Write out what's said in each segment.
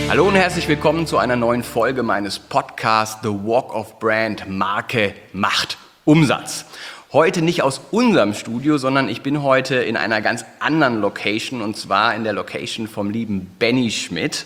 Hallo und herzlich willkommen zu einer neuen Folge meines Podcasts The Walk of Brand. Marke macht Umsatz. Heute nicht aus unserem Studio, sondern ich bin heute in einer ganz anderen Location, und zwar in der Location vom lieben Benny Schmidt.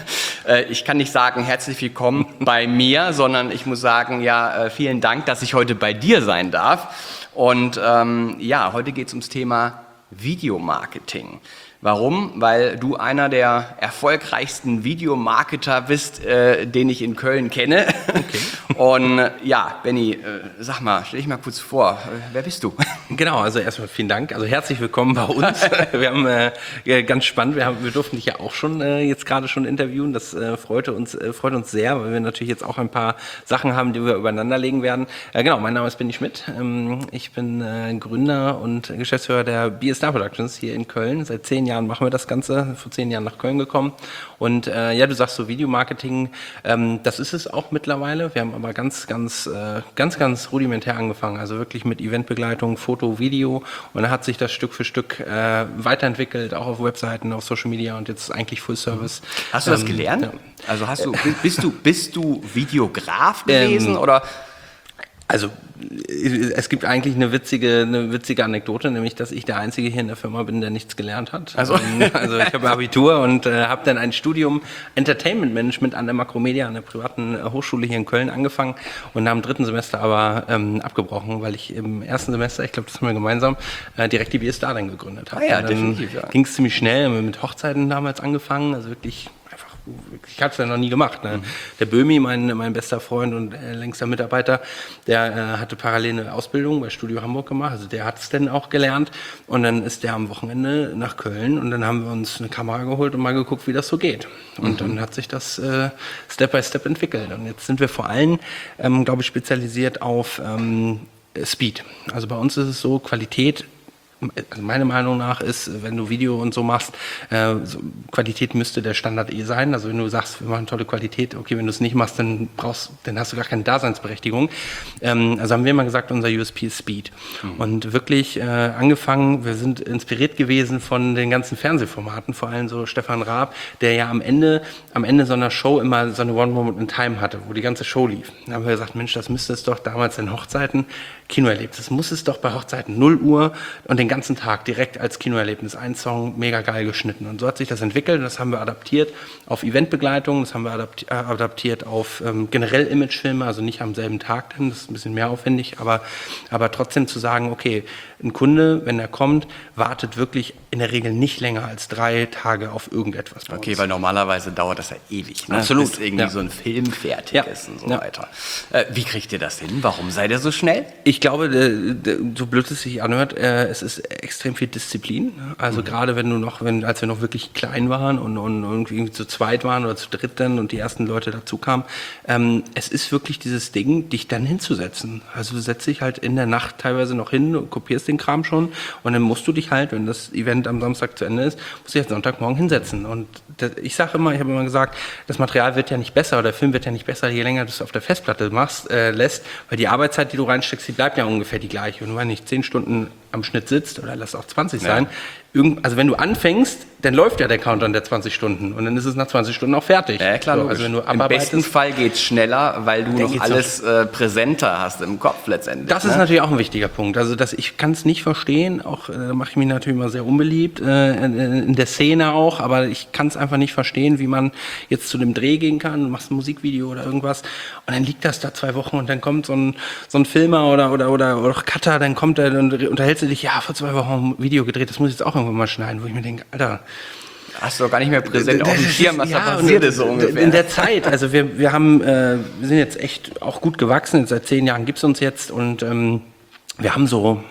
Ich kann nicht sagen, herzlich willkommen bei mir, sondern ich muss sagen, vielen Dank, dass ich heute bei dir sein darf. Und heute geht es ums Thema Videomarketing. Warum? Weil du einer der erfolgreichsten Videomarketer bist, den ich in Köln kenne. Okay. Und Benny, sag mal, stell dich mal kurz vor, wer bist du? Genau, also erstmal vielen Dank, also herzlich willkommen bei uns. Wir haben ganz spannend, wir durften dich ja auch schon jetzt gerade schon interviewen, das freut uns sehr, weil wir natürlich jetzt auch ein paar Sachen haben, die wir übereinander legen werden. Genau, mein Name ist Benny Schmidt, ich bin Gründer und Geschäftsführer der BS Star Productions hier in Köln. Seit 10 Jahren machen wir das Ganze, vor 10 Jahren nach Köln gekommen. Und du sagst so Videomarketing, das ist es auch mittlerweile. Wir haben aber ganz rudimentär angefangen, also wirklich mit Eventbegleitung, Foto, Video, und dann hat sich das Stück für Stück weiterentwickelt, auch auf Webseiten, auf Social Media, und jetzt eigentlich Full Service. Hast du das gelernt? Ja. Also bist du Videograf gewesen oder? Also es gibt eigentlich eine witzige Anekdote, nämlich, dass ich der Einzige hier in der Firma bin, der nichts gelernt hat. Also ich habe Abitur und habe dann ein Studium Entertainment Management an der Makromedia, an der privaten Hochschule hier in Köln angefangen und am 3. Semester aber abgebrochen, weil ich im 1. Semester, ich glaube, das haben wir gemeinsam, direkt die BS Star dann gegründet habe. Ja, definitiv. Ja. Ging es ziemlich schnell, haben wir mit Hochzeiten damals angefangen, also wirklich. Ich hatte es ja noch nie gemacht. Ne? Der Böhmi, mein bester Freund und längster Mitarbeiter, der hatte parallel eine Ausbildung bei Studio Hamburg gemacht, also der hat es dann auch gelernt, und dann ist der am Wochenende nach Köln und dann haben wir uns eine Kamera geholt und mal geguckt, wie das so geht. Und dann hat sich das Step by Step entwickelt, und jetzt sind wir vor allem, glaube ich, spezialisiert auf Speed. Also bei uns ist es so, Qualität. Also meine Meinung nach ist, wenn du Video und so machst, Qualität müsste der Standard sein. Also wenn du sagst, wir machen tolle Qualität, okay, wenn du es nicht machst, dann hast du gar keine Daseinsberechtigung. Also haben wir immer gesagt, unser USP ist Speed. Und wirklich angefangen, wir sind inspiriert gewesen von den ganzen Fernsehformaten, vor allem so Stefan Raab, der ja am Ende so einer Show immer so eine One Moment in Time hatte, wo die ganze Show lief. Dann haben wir gesagt, Mensch, das müsste es doch damals in Hochzeiten Kinoerlebnis. Das muss es doch bei Hochzeiten 0 Uhr und den ganzen Tag direkt als Kinoerlebnis. Ein Song, mega geil geschnitten. Und so hat sich das entwickelt. Das haben wir adaptiert auf Eventbegleitung, das haben wir adaptiert auf generell Imagefilme, also nicht am selben Tag, denn das ist ein bisschen mehr aufwendig, aber trotzdem zu sagen, okay, ein Kunde, wenn er kommt, wartet wirklich in der Regel nicht länger als 3 Tage auf irgendetwas bei uns. Okay, weil normalerweise dauert das ja ewig, ne? Absolut. Bis irgendwie so ein Film fertig ist und so weiter. Wie kriegt ihr das hin? Warum seid ihr so schnell? Ich glaube, so blöd es sich anhört, es ist extrem viel Disziplin. Also gerade als wir noch wirklich klein waren und irgendwie zu zweit waren oder zu dritt dann und die ersten Leute dazu kamen, es ist wirklich dieses Ding, dich dann hinzusetzen. Also du setzt dich halt in der Nacht teilweise noch hin und kopierst den Kram schon, und dann musst du dich halt, wenn das Event am Samstag zu Ende ist, musst du dich halt Sonntagmorgen hinsetzen. Und ich habe immer gesagt, das Material wird ja nicht besser oder der Film wird ja nicht besser, je länger du es auf der Festplatte lässt, weil die Arbeitszeit, die du reinsteckst, die bleibt ja ungefähr die gleiche. Und wenn du nicht 10 Stunden am Schnitt sitzt, oder lass auch 20 sein, also wenn du anfängst, dann läuft ja der Countdown der 20 Stunden und dann ist es nach 20 Stunden auch fertig. Ja, klar, so, also wenn du im besten Fall geht es schneller, weil du noch alles präsenter hast im Kopf letztendlich. Das ist natürlich auch ein wichtiger Punkt. Also ich kann es nicht verstehen, auch mache ich mich natürlich immer sehr unbeliebt, in der Szene auch, aber ich kann es einfach nicht verstehen, wie man jetzt zu dem Dreh gehen kann, du machst ein Musikvideo oder irgendwas und dann liegt das da 2 Wochen und dann kommt so ein Filmer oder Cutter, dann kommt er und unterhältst du dich, ja, vor 2 Wochen ein Video gedreht, das muss ich jetzt auch irgendwann mal schneiden, wo ich mir denke, Alter, hast du doch gar nicht mehr präsent auf dem Schirm, was da passiert ist so ungefähr. In der Zeit, also wir sind jetzt echt auch gut gewachsen, seit 10 Jahren gibt es uns jetzt, und wir haben so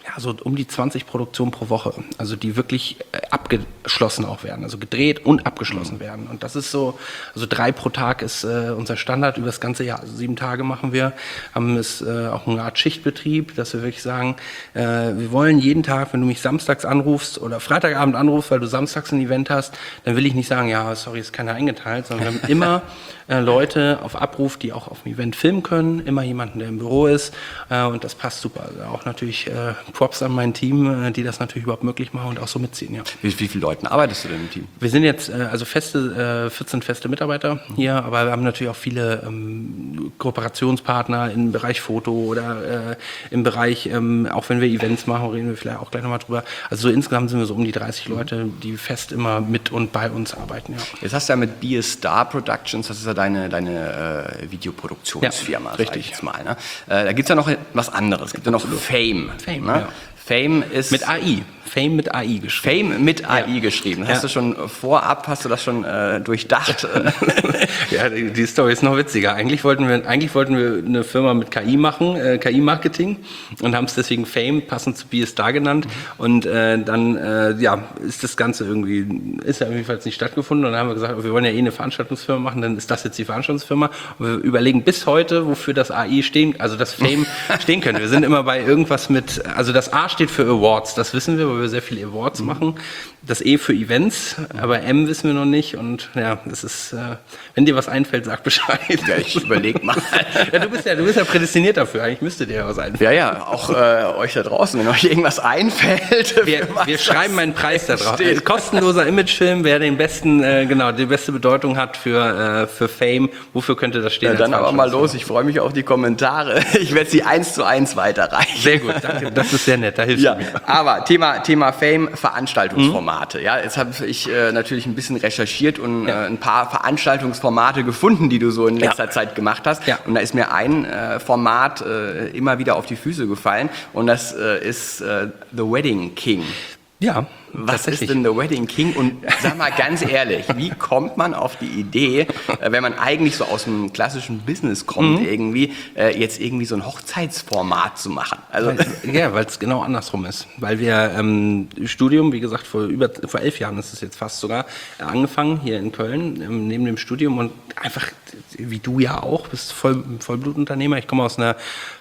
um die 20 Produktionen pro Woche, also die wirklich abgeschlossen auch werden, also gedreht und abgeschlossen werden. Und das ist so, also 3 pro Tag ist unser Standard über das ganze Jahr, also 7 Tage machen wir, haben es auch eine Art Schichtbetrieb, dass wir wirklich sagen, wir wollen jeden Tag, wenn du mich samstags anrufst oder Freitagabend anrufst, weil du samstags ein Event hast, dann will ich nicht sagen, ja, sorry, ist keiner eingeteilt, sondern wir haben immer Leute auf Abruf, die auch auf dem Event filmen können, immer jemanden, der im Büro ist, und das passt super. Also auch natürlich Props an mein Team, die das natürlich überhaupt möglich machen und auch so mitziehen, ja. Wie viele Leuten arbeitest du denn im Team? Wir sind jetzt 14 feste Mitarbeiter hier, aber wir haben natürlich auch viele Kooperationspartner im Bereich Foto oder im Bereich, auch wenn wir Events machen, reden wir vielleicht auch gleich nochmal drüber. Also so insgesamt sind wir so um die 30 Leute, die fest immer mit und bei uns arbeiten, ja. Jetzt hast du ja mit Be a Star Productions, das ist ja deine Videoproduktionsfirma, ja, richtig. Sag ich jetzt mal. Ne? Da gibt es ja noch was anderes, es gibt ja noch Fame. Fame, ne? ja. Fame ist... Mit AI. Fame mit AI geschrieben. Fame mit AI geschrieben. Hast du schon vorab, hast du das schon durchdacht? Ja, die Story ist noch witziger. Eigentlich wollten wir eine Firma mit KI machen, KI-Marketing, und haben es deswegen Fame, passend zu Be a Star genannt. Und dann ist das Ganze ist ja jedenfalls nicht stattgefunden. Und dann haben wir gesagt, wir wollen ja eine Veranstaltungsfirma machen, dann ist das jetzt die Veranstaltungsfirma. Und wir überlegen bis heute, wofür das AI das Fame stehen könnte. Wir sind immer bei irgendwas also das A steht für Awards, das wissen wir, weil wir sehr viele Awards machen. Das E für Events, aber M wissen wir noch nicht. Und ja, das ist, wenn dir was einfällt, sag Bescheid. Ja, ich überleg mal. Ja, du bist ja prädestiniert dafür. Eigentlich müsste dir ja was einfallen. Ja, auch euch da draußen, wenn euch irgendwas einfällt. Wir schreiben einen Preis da drauf. Ein kostenloser Imagefilm, wer die beste Bedeutung hat für Fame. Wofür könnte das stehen? Ja, dann aber mal los. Ich freue mich auf die Kommentare. Ich werde sie 1:1 weiterreichen. Sehr gut, danke. Das ist sehr nett. Da hilfst du mir. Aber Thema Fame, Veranstaltungsformate. Ja, jetzt habe ich natürlich ein bisschen recherchiert und ein paar Veranstaltungsformate gefunden, die du so in letzter Zeit gemacht hast. Ja. Und da ist mir ein Format immer wieder auf die Füße gefallen, und das ist The Wedding King. Ja, was ist denn The Wedding King? Und sag mal ganz ehrlich, wie kommt man auf die Idee, wenn man eigentlich so aus einem klassischen Business kommt, jetzt irgendwie so ein Hochzeitsformat zu machen? Also weil es genau andersrum ist. Weil wir Studium, wie gesagt, vor 11 Jahren ist es jetzt fast sogar, angefangen hier in Köln, neben dem Studium, und einfach, wie du ja auch, bist Vollblutunternehmer. Ich komme aus einer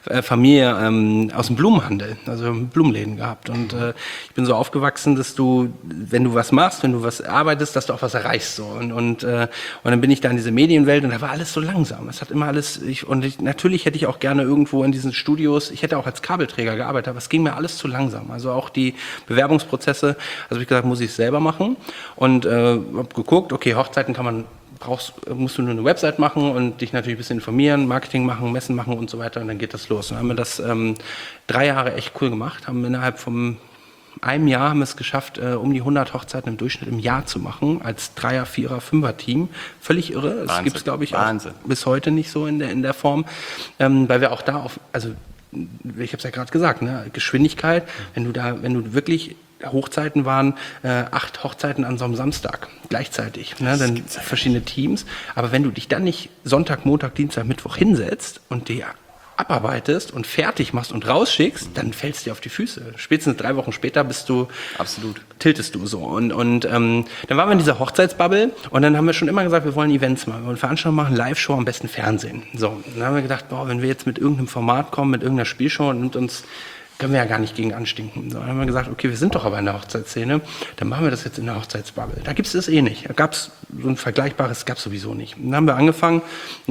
Familie aus dem Blumenhandel, also Blumenläden gehabt. Und ich bin so aufgewachsen, dass wenn du was machst, wenn du was arbeitest, dass du auch was erreichst. So. Und dann bin ich da in diese Medienwelt, und da war alles so langsam. Es hat immer alles, natürlich hätte ich auch gerne irgendwo in diesen Studios, ich hätte auch als Kabelträger gearbeitet, aber es ging mir alles zu langsam. Also auch die Bewerbungsprozesse, also habe ich gesagt, muss ich es selber machen. Und habe geguckt, okay, Hochzeiten musst du nur eine Website machen und dich natürlich ein bisschen informieren, Marketing machen, Messen machen und so weiter, und dann geht das los. Und dann haben wir das 3 Jahre echt cool gemacht, haben innerhalb von einem Jahr haben wir es geschafft, um die 100 Hochzeiten im Durchschnitt im Jahr zu machen, als 3er, 4er, 5er Team. Völlig irre. Das gibt es, glaube ich, auch bis heute nicht so in der Form, weil wir auch da ich habe es ja gerade gesagt, ne, Geschwindigkeit, wenn du wirklich Hochzeiten waren, 8 Hochzeiten an so einem Samstag gleichzeitig, ne, dann verschiedene Teams. Aber wenn du dich dann nicht Sonntag, Montag, Dienstag, Mittwoch hinsetzt und die abarbeitest und fertig machst und rausschickst, dann fällst du dir auf die Füße. Spätestens 3 Wochen später tiltest du so. Und dann waren wir in dieser Hochzeitsbubble, und dann haben wir schon immer gesagt, wir wollen Events machen, wir wollen Veranstaltungen machen, Live-Show, am besten Fernsehen. So, dann haben wir gedacht, wenn wir jetzt mit irgendeinem Format kommen, mit irgendeiner Spielshow, können wir ja gar nicht gegen anstinken. So, dann haben wir gesagt, okay, wir sind doch aber in der Hochzeitsszene, dann machen wir das jetzt in der Hochzeitsbubble. Da gibt es das nicht. Da gab es so ein Vergleichbares, gab es sowieso nicht. Dann haben wir angefangen,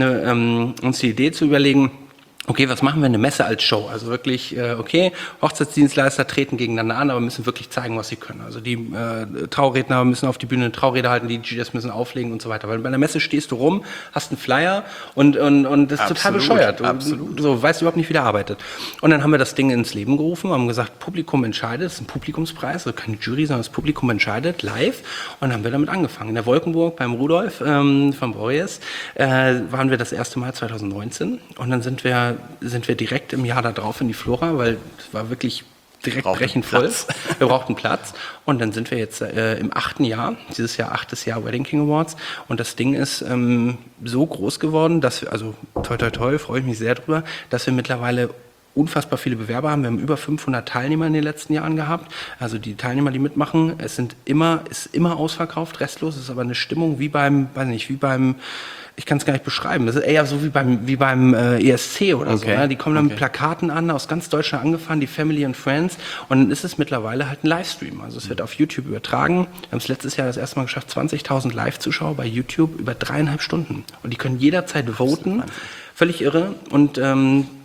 uns die Idee zu überlegen, okay, was machen wir eine Messe als Show? Also wirklich, Hochzeitsdienstleister treten gegeneinander an, aber müssen wirklich zeigen, was sie können. Also die Trauredner müssen auf die Bühne eine Traurede halten, die DJs müssen auflegen und so weiter. Weil bei einer Messe stehst du rum, hast einen Flyer und das ist total bescheuert. Du weißt überhaupt nicht, wie der arbeitet. Und dann haben wir das Ding ins Leben gerufen, haben gesagt, Publikum entscheidet, das ist ein Publikumspreis, also keine Jury, sondern das Publikum entscheidet, live. Und dann haben wir damit angefangen. In der Wolkenburg beim Rudolf von Borries waren wir das erste Mal 2019, und dann sind wir direkt im Jahr darauf in die Flora, weil es war wirklich direkt brechend voll. Wir brauchten Platz. Und dann sind wir jetzt im 8. Jahr, dieses Jahr 8. Jahr Wedding King Awards. Und das Ding ist so groß geworden, dass wir, also toi toi toi, freue ich mich sehr drüber, dass wir mittlerweile unfassbar viele Bewerber haben. Wir haben über 500 Teilnehmer in den letzten Jahren gehabt. Also die Teilnehmer, die mitmachen, ist immer ausverkauft, restlos. Es ist aber eine Stimmung wie beim, ich kann es gar nicht beschreiben. Das ist eher so wie beim ESC oder so. Ne? Die kommen dann mit Plakaten an, aus ganz Deutschland angefahren, die Family and Friends. Und dann ist es mittlerweile halt ein Livestream. Also es wird auf YouTube übertragen. Wir haben es letztes Jahr das erste Mal geschafft, 20.000 Live-Zuschauer bei YouTube über 3,5 Stunden. Und die können jederzeit voten. Völlig irre. Und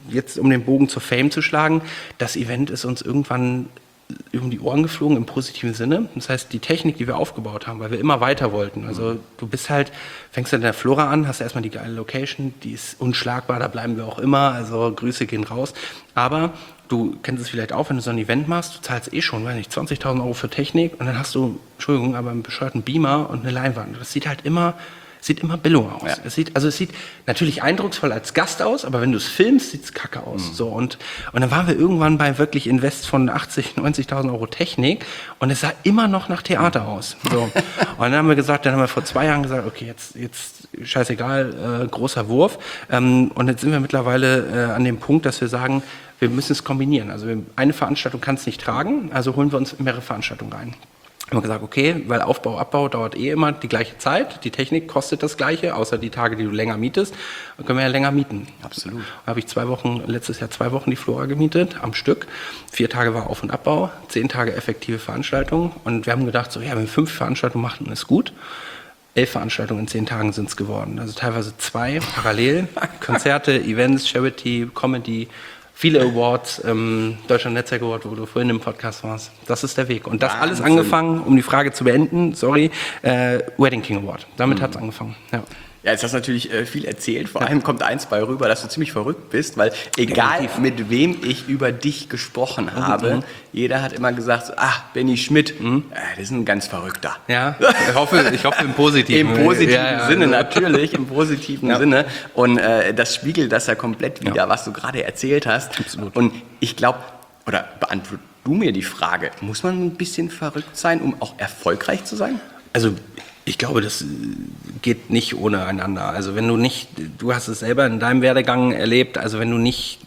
jetzt um den Bogen zur Fame zu schlagen, das Event ist uns irgendwann um die Ohren geflogen im positiven Sinne. Das heißt, die Technik, die wir aufgebaut haben, weil wir immer weiter wollten. Also du fängst in der Flora an, hast erstmal die geile Location, die ist unschlagbar, da bleiben wir auch immer, also Grüße gehen raus. Aber du kennst es vielleicht auch, wenn du so ein Event machst, du zahlst schon, weiß nicht, 20.000 Euro für Technik und dann hast du, Entschuldigung, aber einen bescheuerten Beamer und eine Leinwand. Das sieht halt immer billow aus. Ja. Es sieht natürlich eindrucksvoll als Gast aus, aber wenn du es filmst, sieht es kacke aus. So, und dann waren wir irgendwann bei wirklich Invest von 80.000, 90.000 Euro Technik und es sah immer noch nach Theater aus. So. Und dann haben wir vor 2 Jahren gesagt, okay, jetzt scheißegal, großer Wurf. Und jetzt sind wir mittlerweile an dem Punkt, dass wir sagen, wir müssen es kombinieren. Also eine Veranstaltung kann es nicht tragen, also holen wir uns mehrere Veranstaltungen rein. Haben wir gesagt, okay, weil Aufbau, Abbau dauert immer die gleiche Zeit, die Technik kostet das Gleiche, außer die Tage, die du länger mietest, dann können wir ja länger mieten. Absolut. Da habe ich letztes Jahr 2 Wochen die Flora gemietet, am Stück. 4 Tage war Auf- und Abbau, 10 Tage effektive Veranstaltung und wir haben gedacht, so, ja, wenn wir 5 Veranstaltungen machen, ist gut. 11 Veranstaltungen in 10 Tagen sind es geworden, also teilweise 2 parallel, Konzerte, Events, Charity, Comedy, viele Awards, Deutscher Netzwerk Award, wo du vorhin im Podcast warst. Das ist der Weg. Und das alles angefangen, um die Frage zu beenden, Wedding King Award. Damit hat es angefangen. Ja, jetzt hast du natürlich viel erzählt. Vor allem kommt eins bei rüber, dass du ziemlich verrückt bist, weil egal mit wem ich über dich gesprochen habe, jeder hat immer gesagt, Benny Schmidt, das ist ein ganz Verrückter. Ja, ich hoffe im Positiven. Im positiven Sinne natürlich, im positiven Sinne. Und das spiegelt das ja komplett wieder, was du gerade erzählt hast. Absolut. Und ich glaube, oder beantworte du mir die Frage, muss man ein bisschen verrückt sein, um auch erfolgreich zu sein? Also ich glaube, das geht nicht ohne einander. Also du hast es selber in deinem Werdegang erlebt, also wenn du nicht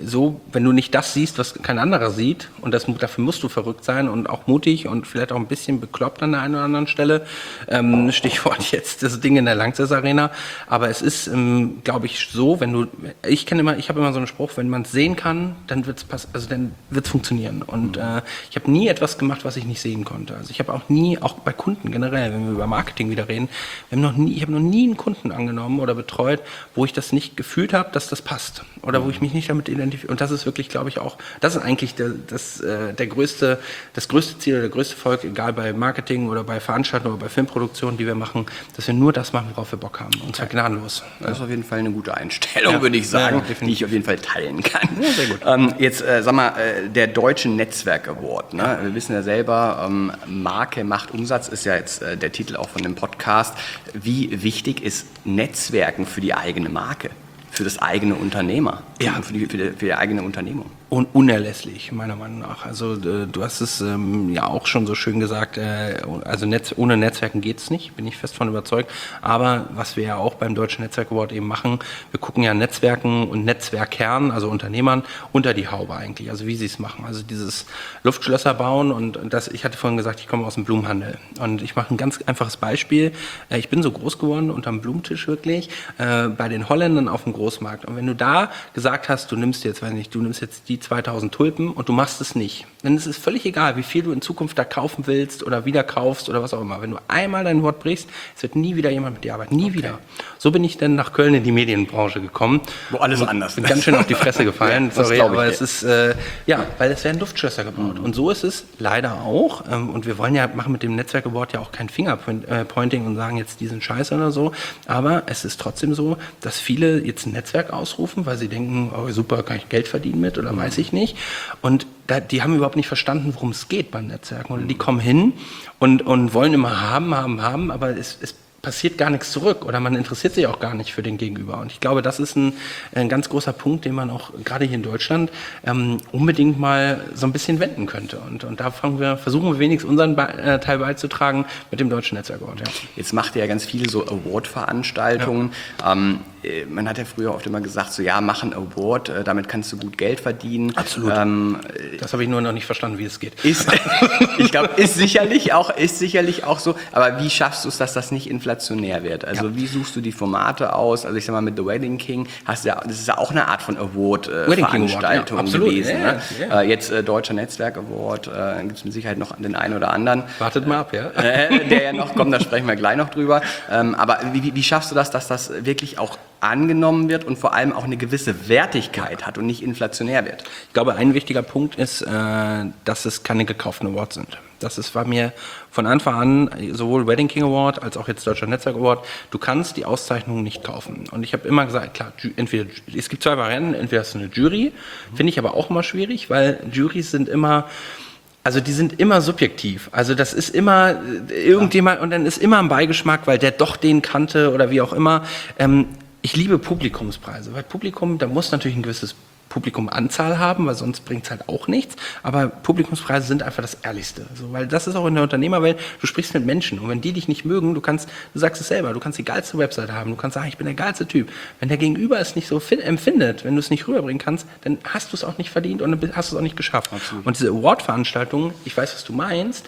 das siehst, was kein anderer sieht, und dafür musst du verrückt sein und auch mutig und vielleicht auch ein bisschen bekloppt an der einen oder anderen Stelle. Stichwort jetzt das Ding in der Lanxess Arena. Aber es ist, glaube ich, so, ich habe immer so einen Spruch, wenn man es sehen kann, dann wird's funktionieren. Und ich habe nie etwas gemacht, was ich nicht sehen konnte. Also ich habe auch nie, auch bei Kunden generell, wenn wir über Marketing wieder reden, ich habe noch nie einen Kunden angenommen oder betreut, wo ich das nicht gefühlt habe, dass das passt oder wo ich mich nicht damit identifiziere. Und das ist wirklich, glaube ich, auch, das ist eigentlich das größte Ziel oder der größte Erfolg, egal bei Marketing oder bei Veranstaltungen oder bei Filmproduktionen, die wir machen, dass wir nur das machen, worauf wir Bock haben. Und zwar gnadenlos. Das ist auf jeden Fall eine gute Einstellung, würde ich sagen, die ich auf jeden Fall teilen kann. Ja, sehr gut. Jetzt, sag mal, der Deutsche Netzwerk Award. Ne? Wir wissen ja selber, Marke macht Umsatz ist ja jetzt der Titel auch von dem Podcast. Wie wichtig ist Netzwerken für die eigene Marke, für das eigene Unternehmer, für die eigene Unternehmung? Und unerlässlich, meiner Meinung nach. Also du hast es ja auch schon so schön gesagt, ohne Netzwerken geht es nicht, bin ich fest von überzeugt. Aber was wir ja auch beim Deutschen Netzwerk Award eben machen, wir gucken ja Netzwerken und Netzwerkern, also Unternehmern, unter die Haube eigentlich, also wie sie es machen. Also dieses Luftschlösser bauen ich hatte vorhin gesagt, ich komme aus dem Blumenhandel. Und ich mache ein ganz einfaches Beispiel. Ich bin so groß geworden unterm Blumenttisch wirklich, bei den Holländern auf dem Großmarkt. Und wenn du da gesagt hast, du nimmst jetzt die 2000 Tulpen und du machst es nicht. Denn es ist völlig egal, wie viel du in Zukunft da kaufen willst oder wieder kaufst oder was auch immer. Wenn du einmal dein Wort brichst, es wird nie wieder jemand mit dir arbeiten. Nie wieder. So bin ich dann nach Köln in die Medienbranche gekommen. Wo alles anders ist. Bin ganz schön auf die Fresse gefallen. Ja, sorry, aber es ist, weil es werden Luftschlösser gebaut. Und so ist es leider auch. Und wir machen mit dem Netzwerk Award ja auch kein Fingerpointing und sagen jetzt, die sind scheiße oder so. Aber es ist trotzdem so, dass viele jetzt ein Netzwerk ausrufen, weil sie denken, oh super, kann ich Geld verdienen mit oder weiß ich nicht. Und die haben überhaupt nicht verstanden, worum es geht beim Netzwerken. Oder die kommen hin und wollen immer haben, aber es passiert gar nichts zurück oder man interessiert sich auch gar nicht für den Gegenüber. Und ich glaube, das ist ein ganz großer Punkt, den man auch gerade hier in Deutschland unbedingt mal so ein bisschen wenden könnte. Und da versuchen wir wenigstens unseren Teil beizutragen mit dem Deutschen Netzwerk Award. Ja. Jetzt macht ihr ja ganz viele so Award-Veranstaltungen. Ja. Man hat ja früher oft immer gesagt, so mach einen Award, damit kannst du gut Geld verdienen. Absolut. Das habe ich nur noch nicht verstanden, wie es geht. Ich glaube, ist sicherlich auch so. Aber wie schaffst du es, dass das nicht inflationär wird? Also wie suchst du die Formate aus? Also ich sag mal, mit The Wedding King das ist ja auch eine Art von Award-Veranstaltung gewesen. Ja, ne? ja. Jetzt Deutscher Netzwerk Award, gibt es mit Sicherheit noch den einen oder anderen. Wartet mal ab, ja. Der ja noch kommt, da sprechen wir gleich noch drüber. Aber wie schaffst du das, dass das wirklich auch angenommen wird und vor allem auch eine gewisse Wertigkeit hat und nicht inflationär wird. Ich glaube, ein wichtiger Punkt ist, dass es keine gekauften Awards sind. War mir von Anfang an, sowohl Wedding King Award als auch jetzt Deutscher Netzwerk Award, du kannst die Auszeichnungen nicht kaufen. Und ich habe immer gesagt, klar, es gibt zwei Varianten, entweder hast du eine Jury, finde ich aber auch immer schwierig, weil Jurys sind immer... Also die sind immer subjektiv. Also das ist immer irgendjemand und dann ist immer ein Beigeschmack, weil der doch den kannte oder wie auch immer. Ich liebe Publikumspreise, weil Publikum, da muss natürlich ein gewisses Publikumanzahl haben, weil sonst bringt es halt auch nichts. Aber Publikumspreise sind einfach das Ehrlichste. Also, weil das ist auch in der Unternehmerwelt, du sprichst mit Menschen und wenn die dich nicht mögen, du sagst es selber, du kannst die geilste Webseite haben, du kannst sagen, ich bin der geilste Typ. Wenn der Gegenüber es nicht so empfindet, wenn du es nicht rüberbringen kannst, dann hast du es auch nicht verdient und dann hast du es auch nicht geschafft. Absolut. Und diese Award-Veranstaltungen, ich weiß, was du meinst,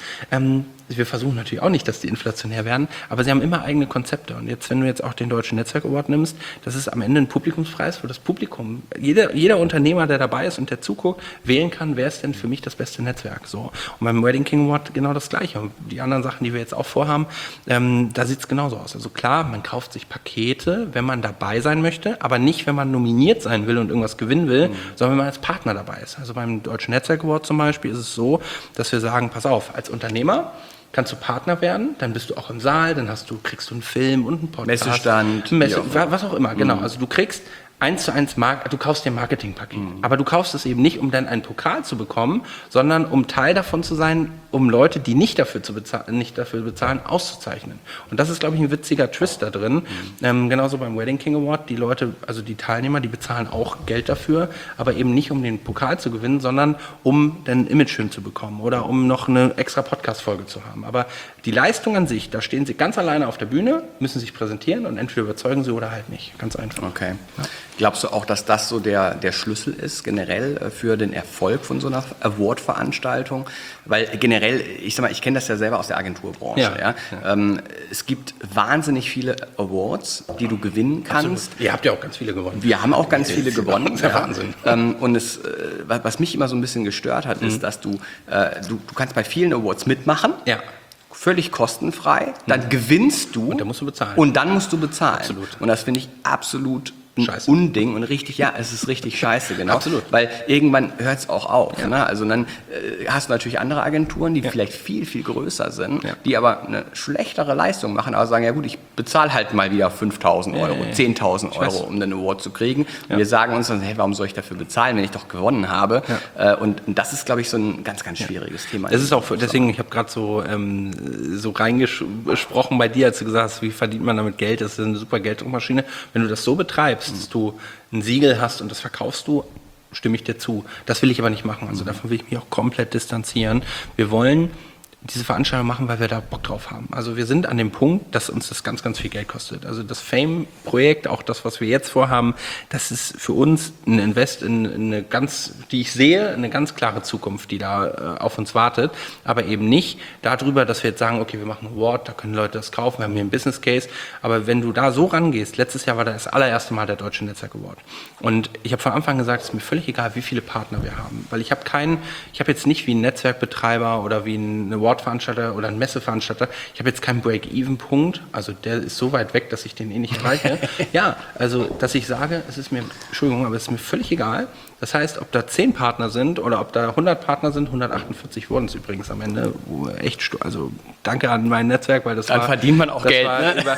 wir versuchen natürlich auch nicht, dass die inflationär werden, aber sie haben immer eigene Konzepte. Und jetzt, wenn du jetzt auch den Deutschen Netzwerk Award nimmst, das ist am Ende ein Publikumspreis, wo das Publikum, jeder Unternehmer, der dabei ist und der zuguckt, wählen kann, wer ist denn für mich das beste Netzwerk. So. Und beim Wedding King Award genau das Gleiche. Und die anderen Sachen, die wir jetzt auch vorhaben, da sieht es genauso aus. Also klar, man kauft sich Pakete, wenn man dabei sein möchte, aber nicht, wenn man nominiert sein will und irgendwas gewinnen will, sondern wenn man als Partner dabei ist. Also beim Deutschen Netzwerk Award zum Beispiel ist es so, dass wir sagen, pass auf, als Unternehmer kannst du Partner werden, dann bist du auch im Saal, dann kriegst du einen Film und einen Podcast. Messestand. Was auch immer, genau. Also du kriegst 1:1 du kaufst dir ein Marketingpaket. Aber du kaufst es eben nicht, um dann einen Pokal zu bekommen, sondern um Teil davon zu sein, um Leute, die nicht dafür bezahlen, auszuzeichnen. Und das ist, glaube ich, ein witziger Twist da drin. Genauso beim Wedding King Award, die Leute, also die Teilnehmer, die bezahlen auch Geld dafür, aber eben nicht, um den Pokal zu gewinnen, sondern um dann ein Image schön zu bekommen oder um noch eine extra Podcast-Folge zu haben. Aber die Leistung an sich, da stehen sie ganz alleine auf der Bühne, müssen sich präsentieren und entweder überzeugen sie oder halt nicht. Ganz einfach. Okay. Ja. Glaubst du auch, dass das so der Schlüssel ist, generell für den Erfolg von so einer Award-Veranstaltung? Weil generell, ich sag mal, ich kenne das ja selber aus der Agenturbranche. Ja. Es gibt wahnsinnig viele Awards, die du gewinnen kannst. Absolut. Ihr habt ja auch ganz viele gewonnen. Wir haben auch ganz viele gewonnen. Das ist ja Wahnsinn. Und was mich immer so ein bisschen gestört hat, ist, dass du kannst bei vielen Awards mitmachen. Ja. Völlig kostenfrei. Dann gewinnst du. Und dann musst du bezahlen. Und dann musst du bezahlen. Absolut. Und das finde ich absolut ein Scheiße. Unding und es ist richtig scheiße, genau. Absolut. Weil irgendwann hört es auch auf. Ja. Ne? Also dann hast du natürlich andere Agenturen, die vielleicht viel, viel größer sind, die aber eine schlechtere Leistung machen, aber sagen, ja gut, ich bezahle halt mal wieder 5.000 Euro, 10.000 Euro, um den Award zu kriegen. Und wir sagen uns dann, hey, warum soll ich dafür bezahlen, wenn ich doch gewonnen habe? Ja. Und das ist, glaube ich, so ein ganz, ganz schwieriges Thema. Das ist auch, deswegen, ich habe gerade so reingesprochen bei dir, als du gesagt hast, wie verdient man damit Geld? Das ist eine super Gelddruckmaschine. Wenn du das so betreibst, dass du ein Siegel hast und das verkaufst du, stimme ich dir zu. Das will ich aber nicht machen. Also davon will ich mich auch komplett distanzieren. Wir wollen diese Veranstaltung machen, weil wir da Bock drauf haben. Also wir sind an dem Punkt, dass uns das ganz, ganz viel Geld kostet. Also das Fame-Projekt, auch das, was wir jetzt vorhaben, das ist für uns ein Invest in eine die ich sehe, eine ganz klare Zukunft, die da auf uns wartet. Aber eben nicht darüber, dass wir jetzt sagen, okay, wir machen einen Award, da können Leute das kaufen, wir haben hier einen Business Case. Aber wenn du da so rangehst, letztes Jahr war das allererste Mal der Deutsche Netzwerk Award. Und ich habe von Anfang gesagt, es ist mir völlig egal, wie viele Partner wir haben. Weil ich habe jetzt nicht wie ein Netzwerkbetreiber oder wie ein Award-Veranstalter oder ein Messeveranstalter, ich habe jetzt keinen Break-Even-Punkt, also der ist so weit weg, dass ich den nicht erreiche. Ja, also dass ich sage, es ist mir völlig egal. Das heißt, ob da 10 Partner sind oder ob da 100 Partner sind, 148 wurden es übrigens am Ende. Also danke an mein Netzwerk, weil dann verdient man auch Geld.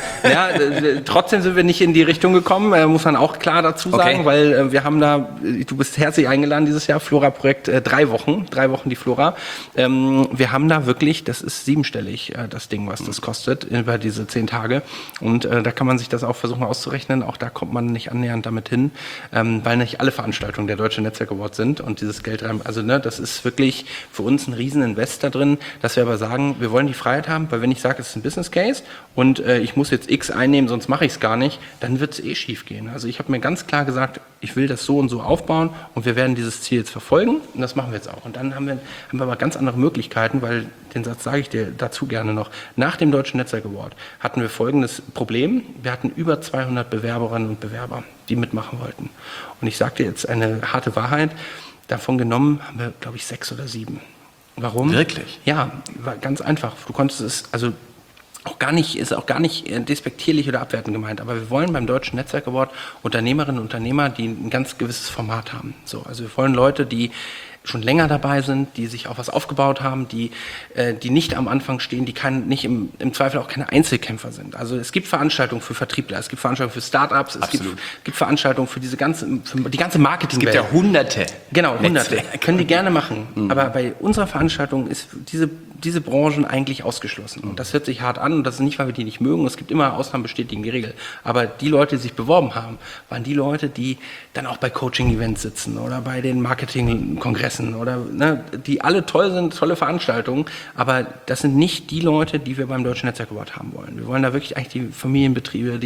Trotzdem sind wir nicht in die Richtung gekommen, muss man auch klar dazu sagen, weil wir haben du bist herzlich eingeladen dieses Jahr, Flora-Projekt, 3 Wochen die Flora. Wir haben da wirklich, das ist 7-stellig, das Ding, was das kostet, über diese 10 Tage. Und da kann man sich das auch versuchen auszurechnen. Auch da kommt man nicht annähernd damit hin, weil nicht alle Veranstaltungen der Deutsche Netzwerk Award sind und dieses Geld rein. Also das ist wirklich für uns ein riesen Invest da drin, dass wir aber sagen, wir wollen die Freiheit haben, weil wenn ich sage, es ist ein Business Case und ich muss jetzt X einnehmen, sonst mache ich es gar nicht, dann wird es schief gehen. Also ich habe mir ganz klar gesagt, ich will das so und so aufbauen und wir werden dieses Ziel jetzt verfolgen und das machen wir jetzt auch. Und dann haben wir aber ganz andere Möglichkeiten, weil den Satz sage ich dir dazu gerne noch. Nach dem Deutschen Netzwerk Award hatten wir folgendes Problem. Wir hatten über 200 Bewerberinnen und Bewerber, die mitmachen wollten. Und ich sage dir jetzt eine harte Wahrheit, davon genommen haben wir, glaube ich, 6 oder 7. Warum? Wirklich? Ja, war ganz einfach. Du konntest es, also auch gar nicht despektierlich oder abwertend gemeint, aber wir wollen beim Deutschen Netzwerk Award Unternehmerinnen und Unternehmer, die ein ganz gewisses Format haben. So, also wir wollen Leute, die schon länger dabei sind, die sich auch was aufgebaut haben, die nicht am Anfang stehen, die nicht im Zweifel auch keine Einzelkämpfer sind. Also es gibt Veranstaltungen für Vertriebler, es gibt Veranstaltungen für Startups, es gibt Veranstaltungen für die ganze Marketingwelt. Es gibt ja Hunderte. Genau, Hunderte. Können die gerne machen. Aber bei unserer Veranstaltung ist diese Branchen eigentlich ausgeschlossen. Und das hört sich hart an und das ist nicht, weil wir die nicht mögen. Es gibt immer Ausnahmen bestätigen die Regel. Aber die Leute, die sich beworben haben, waren die Leute, die dann auch bei Coaching-Events sitzen oder bei den Marketing-Kongressen oder die alle toll sind, tolle Veranstaltungen. Aber das sind nicht die Leute, die wir beim Deutschen Netzwerk Award haben wollen. Wir wollen da wirklich eigentlich die Familienbetriebe,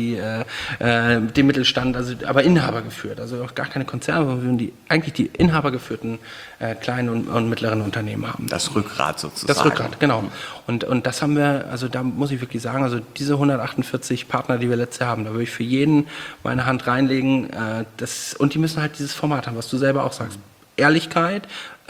den Mittelstand, also aber Inhaber geführt. Also auch gar keine Konzerne, sondern eigentlich die inhabergeführten kleinen und mittleren Unternehmen haben. Das Rückgrat sozusagen. Das Rückgrat, genau. Und das haben wir, also da muss ich wirklich sagen, also diese 148 Partner, die wir letztes Jahr haben, da würde ich für jeden meine Hand reinlegen. Und die müssen halt dieses Format haben, was du selber auch sagst. Ehrlichkeit,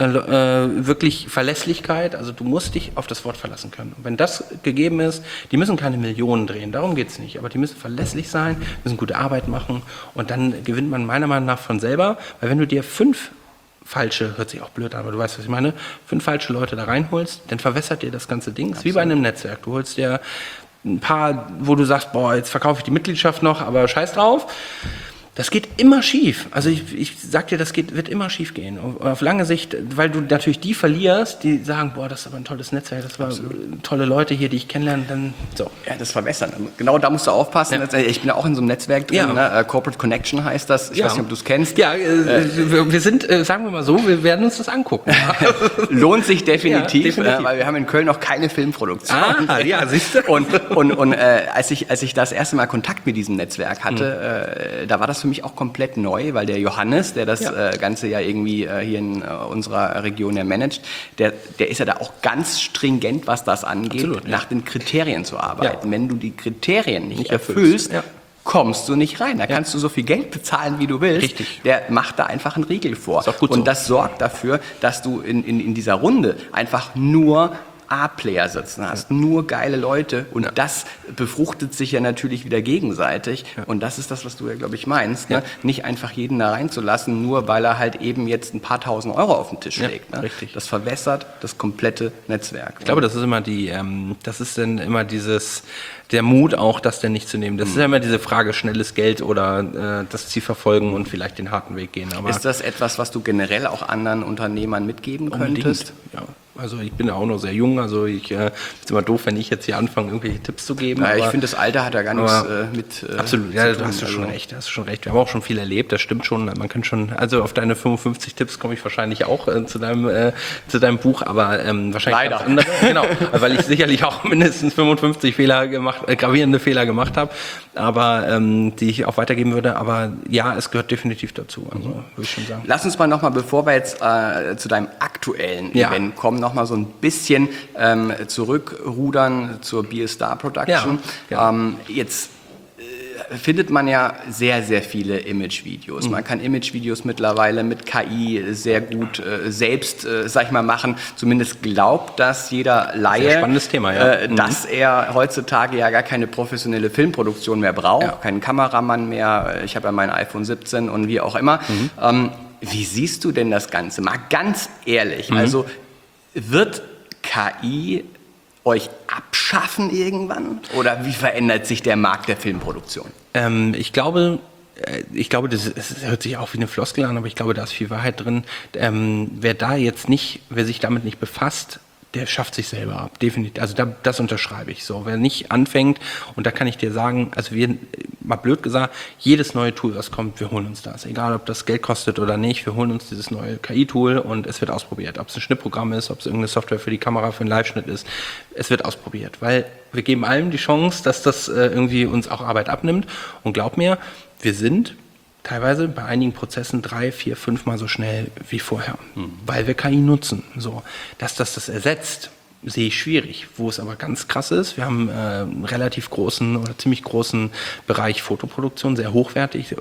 wirklich Verlässlichkeit, also du musst dich auf das Wort verlassen können. Und wenn das gegeben ist, die müssen keine Millionen drehen, darum geht es nicht, aber die müssen verlässlich sein, müssen gute Arbeit machen und dann gewinnt man meiner Meinung nach von selber, weil wenn du dir 5 falsche, hört sich auch blöd an, aber du weißt, was ich meine, 5 falsche Leute da reinholst, dann verwässert dir das ganze Ding. Das ist wie bei einem Netzwerk. Du holst dir ein paar, wo du sagst, boah, jetzt verkaufe ich die Mitgliedschaft noch, aber scheiß drauf. Das geht immer schief. Also ich sag dir, wird immer schief gehen. Auf lange Sicht, weil du natürlich die verlierst, die sagen, boah, das ist aber ein tolles Netzwerk, das war tolle Leute hier, die ich kennenlerne, dann so. Ja, das verwässern. Genau da musst du aufpassen. Ja. Ich bin ja auch in so einem Netzwerk drin, ne? Corporate Connection heißt das. Ich weiß nicht, ob du es kennst. Ja, wir sind, sagen wir mal so, wir werden uns das angucken. Lohnt sich definitiv, weil wir haben in Köln noch keine Filmproduktion. Ja, siehst du. Und als ich das erste Mal Kontakt mit diesem Netzwerk hatte, da war das für mich auch komplett neu, weil der Johannes, der das Ganze ja irgendwie hier in unserer Region ja managt, der ist ja da auch ganz stringent, was das angeht, absolut, nach den Kriterien zu arbeiten. Ja. Wenn du die Kriterien nicht erfüllst, kommst du nicht rein. Da kannst du so viel Geld bezahlen, wie du willst. Richtig. Der macht da einfach einen Riegel vor. Ist auch gut und so. Das sorgt dafür, dass du in dieser Runde einfach nur A-Player sitzen hast, nur geile Leute und das befruchtet sich ja natürlich wieder gegenseitig und das ist das, was du ja, glaube ich, meinst, ne? Nicht einfach jeden da reinzulassen, nur weil er halt eben jetzt ein paar tausend Euro auf den Tisch legt. Ne? Richtig. Das verwässert das komplette Netzwerk. Ich glaube, das ist immer der Mut auch, das denn nicht zu nehmen. Das ist ja immer diese Frage, schnelles Geld oder das Ziel verfolgen und vielleicht den harten Weg gehen. Aber ist das etwas, was du generell auch anderen Unternehmern mitgeben könntest? Ja. Also ich bin ja auch noch sehr jung, also ist immer doof, wenn ich jetzt hier anfange, irgendwelche Tipps zu geben. Ja, ich finde, das Alter hat ja gar nichts mit absolut, ja, da hast du schon recht. Wir haben auch schon viel erlebt, das stimmt schon. Man kann schon, also auf deine 55 Tipps komme ich wahrscheinlich auch zu deinem Buch, aber wahrscheinlich leider. Andere, genau, weil ich sicherlich auch mindestens 55 gravierende Fehler gemacht habe, aber die ich auch weitergeben würde. Aber ja, es gehört definitiv dazu, also würde ich schon sagen. Lass uns mal nochmal, bevor wir jetzt zu deinem aktuellen Event kommen, noch mal so ein bisschen zurückrudern zur Be a Star Production. Ja. Jetzt findet man ja sehr, sehr viele Imagevideos. Man kann Imagevideos mittlerweile mit KI sehr gut selbst, sag ich mal, machen. Zumindest glaubt das jeder Laie, sehr spannendes Thema, ja. Dass er heutzutage ja gar keine professionelle Filmproduktion mehr braucht, keinen Kameramann mehr. Ich habe ja mein iPhone 17 und wie auch immer. Wie siehst du denn das Ganze? Mal ganz ehrlich, also wird KI euch abschaffen irgendwann? Oder wie verändert sich der Markt der Filmproduktion? Ich glaube, das hört sich auch wie eine Floskel an, aber ich glaube, da ist viel Wahrheit drin. Wer sich damit nicht befasst, der schafft sich selber ab, definitiv. Also das unterschreibe ich so. Wer nicht anfängt, und da kann ich dir sagen, also mal blöd gesagt, jedes neue Tool, was kommt, wir holen uns das. Egal, ob das Geld kostet oder nicht, wir holen uns dieses neue KI-Tool und es wird ausprobiert. Ob es ein Schnittprogramm ist, ob es irgendeine Software für die Kamera, für einen Live-Schnitt ist, es wird ausprobiert. Weil wir geben allem die Chance, dass das irgendwie uns auch Arbeit abnimmt. Und glaub mir, wir sind teilweise bei einigen Prozessen 3, 4, 5 Mal so schnell wie vorher, weil wir KI nutzen. So, dass das ersetzt, sehe ich schwierig. Wo es aber ganz krass ist, wir haben einen relativ großen oder ziemlich großen Bereich Fotoproduktion, sehr hochwertig,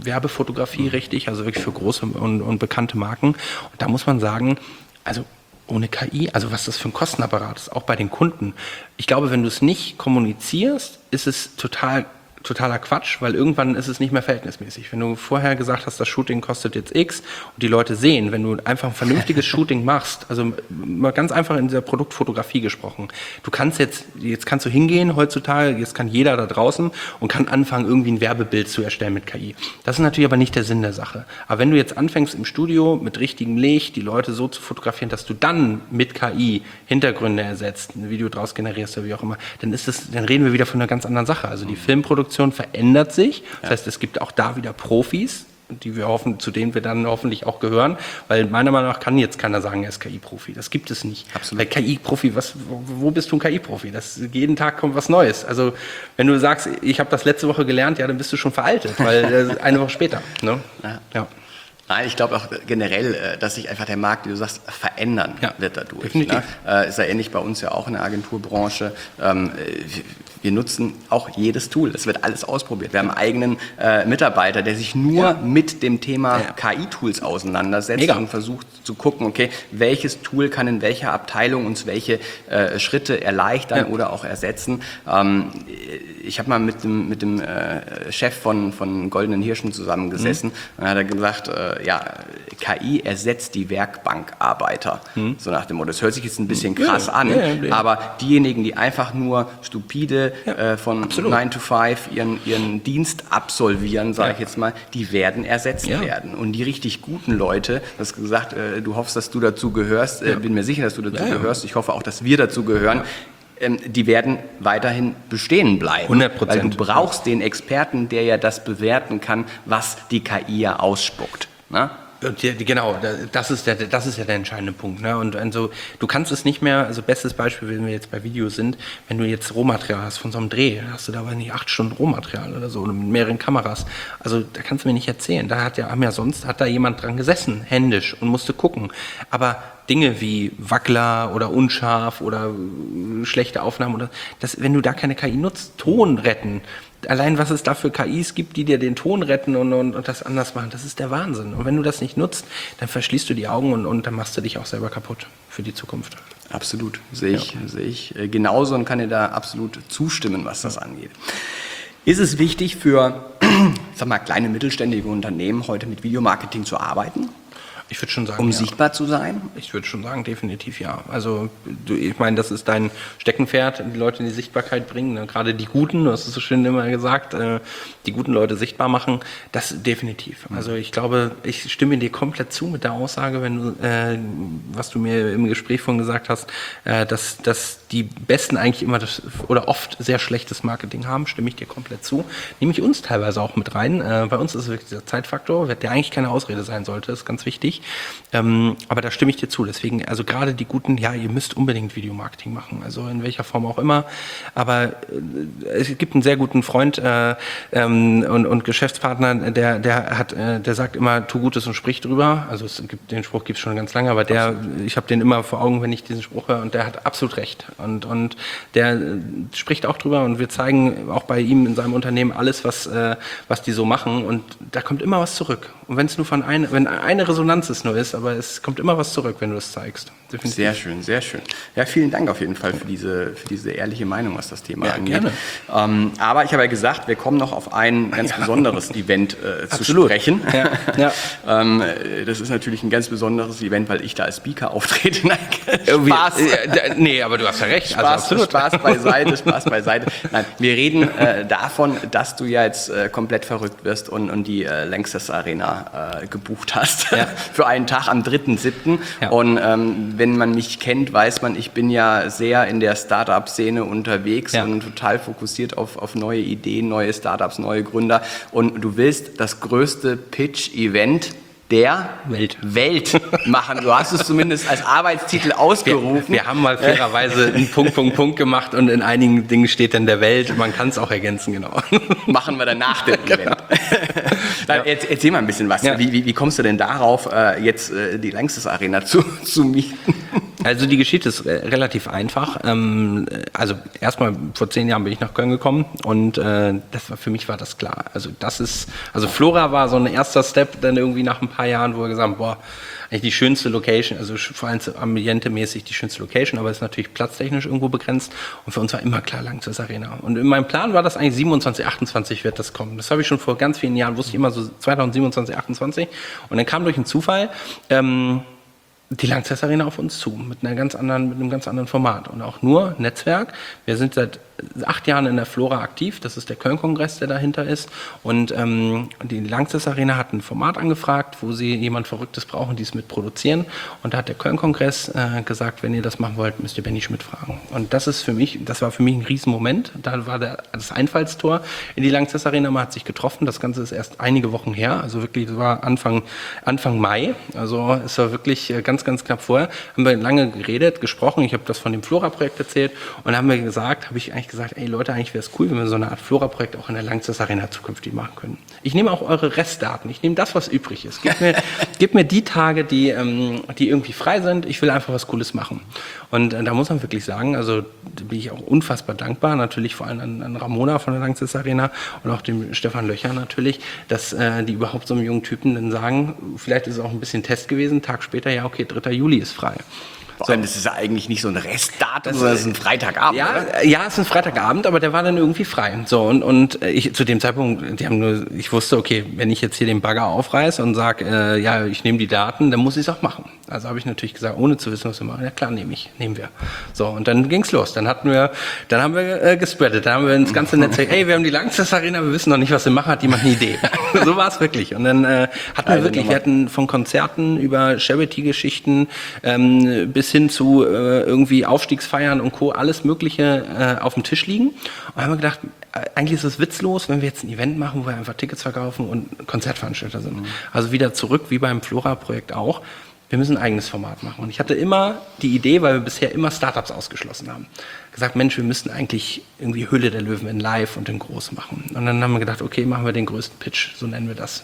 Werbefotografie richtig, also wirklich für große und bekannte Marken. Und da muss man sagen, also ohne KI, also was das für ein Kostenapparat ist, auch bei den Kunden. Ich glaube, wenn du es nicht kommunizierst, ist es totaler Quatsch, weil irgendwann ist es nicht mehr verhältnismäßig. Wenn du vorher gesagt hast, das Shooting kostet jetzt X und die Leute sehen, wenn du einfach ein vernünftiges Shooting machst, also mal ganz einfach in dieser Produktfotografie gesprochen, du kannst jetzt kannst du hingehen heutzutage, jetzt kann jeder da draußen und kann anfangen, irgendwie ein Werbebild zu erstellen mit KI. Das ist natürlich aber nicht der Sinn der Sache. Aber wenn du jetzt anfängst im Studio mit richtigem Licht, die Leute so zu fotografieren, dass du dann mit KI Hintergründe ersetzt, ein Video draus generierst oder wie auch immer, dann reden wir wieder von einer ganz anderen Sache. Also die Filmproduktion verändert sich. Das heißt, es gibt auch da wieder Profis, zu denen wir dann hoffentlich auch gehören, weil meiner Meinung nach kann jetzt keiner sagen, er ist KI-Profi. Das gibt es nicht. Absolut. Weil KI-Profi, wo bist du ein KI-Profi? Jeden Tag kommt was Neues. Also wenn du sagst, ich habe das letzte Woche gelernt, ja, dann bist du schon veraltet, weil eine Woche später. Ne? Ja. Nein, ich glaube auch generell, dass sich einfach der Markt, wie du sagst, verändern wird dadurch. Definitiv. Ne? Ist ja ähnlich bei uns ja auch in der Agenturbranche. Wir nutzen auch jedes Tool. Es wird alles ausprobiert. Wir haben einen eigenen Mitarbeiter, der sich nur mit dem Thema KI-Tools auseinandersetzt und versucht zu gucken, okay, welches Tool kann in welcher Abteilung uns welche Schritte erleichtern oder auch ersetzen. Ich habe mal mit dem Chef von Goldenen Hirschen zusammengesessen und hat er gesagt, KI ersetzt die Werkbankarbeiter. So nach dem Motto. Das hört sich jetzt ein bisschen krass an, aber diejenigen, die einfach nur stupide von 9 to 5 ihren Dienst absolvieren, sage ich jetzt mal, die werden ersetzt werden. Und die richtig guten Leute, du hast gesagt, du hoffst, dass du dazu gehörst, bin mir sicher, dass du dazu gehörst, ich hoffe auch, dass wir dazu gehören, die werden weiterhin bestehen bleiben. 100%. Weil du brauchst den Experten, der ja das bewerten kann, was die KI ja ausspuckt. Ne? Genau, das ist ja der entscheidende Punkt. Ne? Und also, du kannst es nicht mehr, also bestes Beispiel, wenn wir jetzt bei Videos sind, wenn du jetzt Rohmaterial hast von so einem Dreh, hast du dabei nicht 8 Stunden Rohmaterial oder so, oder mit mehreren Kameras. Also da kannst du mir nicht erzählen. Da hat da jemand dran gesessen, händisch, und musste gucken. Aber Dinge wie Wackler oder unscharf oder schlechte Aufnahmen, wenn du da keine KI nutzt, Ton retten, allein was es da für KIs gibt, die dir den Ton retten und das anders machen, das ist der Wahnsinn. Und wenn du das nicht nutzt, dann verschließt du die Augen und dann machst du dich auch selber kaputt für die Zukunft. Absolut, sehe ich genauso und kann dir da absolut zustimmen, was das angeht. Ist es wichtig für, kleine mittelständige Unternehmen heute mit Videomarketing zu arbeiten? Ich würde schon sagen, um sichtbar zu sein? Ich würde schon sagen, definitiv ja. Also ich meine, das ist dein Steckenpferd, die Leute in die Sichtbarkeit bringen. Ne? Gerade die Guten, du hast es so schön immer gesagt, die guten Leute sichtbar machen, das definitiv. Also ich glaube, ich stimme dir komplett zu mit der Aussage, wenn du, was du mir im Gespräch vorhin gesagt hast, dass die Besten eigentlich immer oder oft sehr schlechtes Marketing haben, stimme ich dir komplett zu. Nehme ich uns teilweise auch mit rein. Bei uns ist es wirklich dieser Zeitfaktor, der eigentlich keine Ausrede sein sollte, ist ganz wichtig. Aber da stimme ich dir zu. Deswegen, also gerade die Guten, ihr müsst unbedingt Videomarketing machen, also in welcher Form auch immer. Aber es gibt einen sehr guten Freund und Geschäftspartner, der sagt immer, tu Gutes und sprich drüber. Also den Spruch gibt es schon ganz lange, aber ich habe den immer vor Augen, wenn ich diesen Spruch höre, und der hat absolut recht. Und der spricht auch drüber, und wir zeigen auch bei ihm in seinem Unternehmen alles, was die so machen, und da kommt immer was zurück. Und wenn es nur wenn eine Resonanz es nur ist, aber es kommt immer was zurück, wenn du es zeigst. Definitiv. Sehr schön, sehr schön. Ja, vielen Dank auf jeden Fall für diese ehrliche Meinung, was das Thema angeht. Gerne. Aber ich habe ja gesagt, wir kommen noch auf ein ganz besonderes Event zu sprechen. Ja. Das ist natürlich ein ganz besonderes Event, weil ich da als Speaker auftrete. Nein, Spaß. Nee, aber du hast ja recht. Spaß beiseite. Nein, wir reden davon, dass du ja jetzt komplett verrückt wirst und die Lanxess Arena gebucht hast für einen Tag am 3.7. Ja. Und wenn man mich kennt, weiß man, ich bin ja sehr in der Startup-Szene unterwegs und total fokussiert auf neue Ideen, neue Startups, neue Gründer. Und du willst das größte Pitch-Event der Welt machen. Du hast es zumindest als Arbeitstitel ausgerufen. Wir haben mal fairerweise einen Punkt gemacht, und in einigen Dingen steht dann der Welt. Man kann es auch ergänzen, genau. Machen wir dann nach dem Event. Erzähl mal ein bisschen was. Ja. Wie kommst du denn darauf, jetzt die Lanxess Arena zu mieten? Also die Geschichte ist relativ einfach. Also erstmal vor 10 Jahren bin ich nach Köln gekommen und für mich war das klar. Also Flora war so ein erster Step dann irgendwie nach ein paar Jahren, wo wir gesagt haben, boah, eigentlich die schönste Location, also vor allem ambientemäßig die schönste Location, aber ist natürlich platztechnisch irgendwo begrenzt. Und für uns war immer klar Lanxess Arena. Und in meinem Plan war das eigentlich 27, 28 wird das kommen. Das habe ich schon vor ganz vielen Jahren, wusste ich immer so 2027, 28. Und dann kam durch einen Zufall die Lanxess Arena auf uns zu, mit einem ganz anderen Format und auch nur Netzwerk. Wir sind seit 8 Jahren in der Flora aktiv, das ist der Köln-Kongress, der dahinter ist, und die Lanxess Arena hat ein Format angefragt, wo sie jemand Verrücktes brauchen, die es mit produzieren, und da hat der Köln-Kongress gesagt, wenn ihr das machen wollt, müsst ihr Benny Schmidt fragen. Und das war für mich ein Riesenmoment, da war das Einfallstor in die Lanxess Arena, man hat sich getroffen, das Ganze ist erst einige Wochen her, also wirklich, das war Anfang Mai, also es war wirklich ganz knapp vorher, haben wir lange geredet, gesprochen, ich habe das von dem Flora-Projekt erzählt und habe ich eigentlich gesagt, ey Leute, eigentlich wäre es cool, wenn wir so eine Art Flora-Projekt auch in der Lanxess Arena zukünftig machen können. Ich nehme auch eure Restdaten, ich nehme das, was übrig ist. Gebt mir die Tage, die irgendwie frei sind, ich will einfach was Cooles machen. Und da muss man wirklich sagen, also da bin ich auch unfassbar dankbar, natürlich vor allem an Ramona von der Lanxess Arena und auch dem Stefan Löcher natürlich, dass die überhaupt so einem jungen Typen dann sagen, vielleicht ist es auch ein bisschen Test gewesen, einen Tag später, ja okay, 3. Juli ist frei. Vor allem, das ist ja eigentlich nicht so ein Restdatum, sondern es ist ein Freitagabend. Ja, es ist ein Freitagabend, aber der war dann irgendwie frei. So, und ich zu dem Zeitpunkt, ich wusste, okay, wenn ich jetzt hier den Bagger aufreiße und sage, ja, ich nehme die Daten, dann muss ich es auch machen. Also habe ich natürlich gesagt, ohne zu wissen, was wir machen. Ja klar, nehmen wir. So, und dann ging's los. Dann haben wir gespreadet, dann haben wir ins ganze Netzwerk, hey, wir haben die Lanxess Arena, wir wissen noch nicht, was wir machen, hat jemand eine Idee? So war es wirklich. Und dann wir hatten von Konzerten über Charity-Geschichten bis hin zu irgendwie Aufstiegsfeiern und Co. alles Mögliche auf dem Tisch liegen. Und haben wir gedacht, eigentlich ist es witzlos, wenn wir jetzt ein Event machen, wo wir einfach Tickets verkaufen und Konzertveranstalter sind. Also wieder zurück, wie beim Flora-Projekt auch. Wir müssen ein eigenes Format machen. Und ich hatte immer die Idee, weil wir bisher immer Startups ausgeschlossen haben, gesagt, Mensch, wir müssten eigentlich irgendwie Höhle der Löwen in live und in groß machen. Und dann haben wir gedacht, okay, machen wir den größten Pitch, so nennen wir das, ...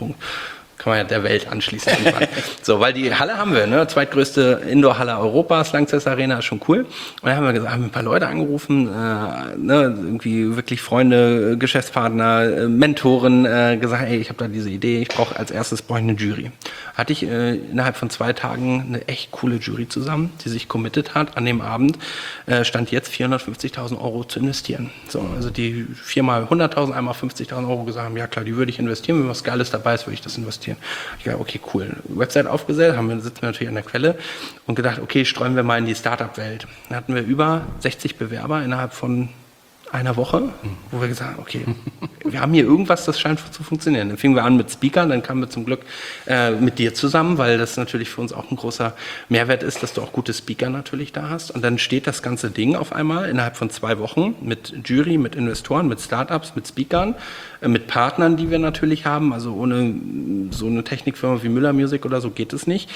Kann man ja der Welt anschließen irgendwann. So, weil die Halle haben wir, ne? Zweitgrößte Indoor-Halle Europas, Lanxess Arena, ist schon cool. Und dann haben wir gesagt, haben ein paar Leute angerufen, irgendwie wirklich Freunde, Geschäftspartner, Mentoren, gesagt, ey, ich habe da diese Idee, brauche eine Jury. Hatte ich innerhalb von 2 Tagen eine echt coole Jury zusammen, die sich committed hat, an dem Abend stand jetzt 450.000 Euro zu investieren. So, also die 4 mal 100.000, einmal 50.000 Euro gesagt haben, ja klar, die würde ich investieren, wenn was Geiles dabei ist, würde ich das investieren. Ich dachte, okay, cool. Website aufgesetzt, sitzen wir natürlich an der Quelle und gedacht, okay, streuen wir mal in die Startup-Welt. Dann hatten wir über 60 Bewerber innerhalb von einer Woche, wo wir gesagt haben, okay, wir haben hier irgendwas, das scheint zu funktionieren. Dann fingen wir an mit Speakern, dann kamen wir zum Glück mit dir zusammen, weil das natürlich für uns auch ein großer Mehrwert ist, dass du auch gute Speaker natürlich da hast. Und dann steht das ganze Ding auf einmal innerhalb von 2 Wochen mit Jury, mit Investoren, mit Startups, mit Speakern, mit Partnern, die wir natürlich haben. Also ohne so eine Technikfirma wie Müller Music oder so geht es nicht.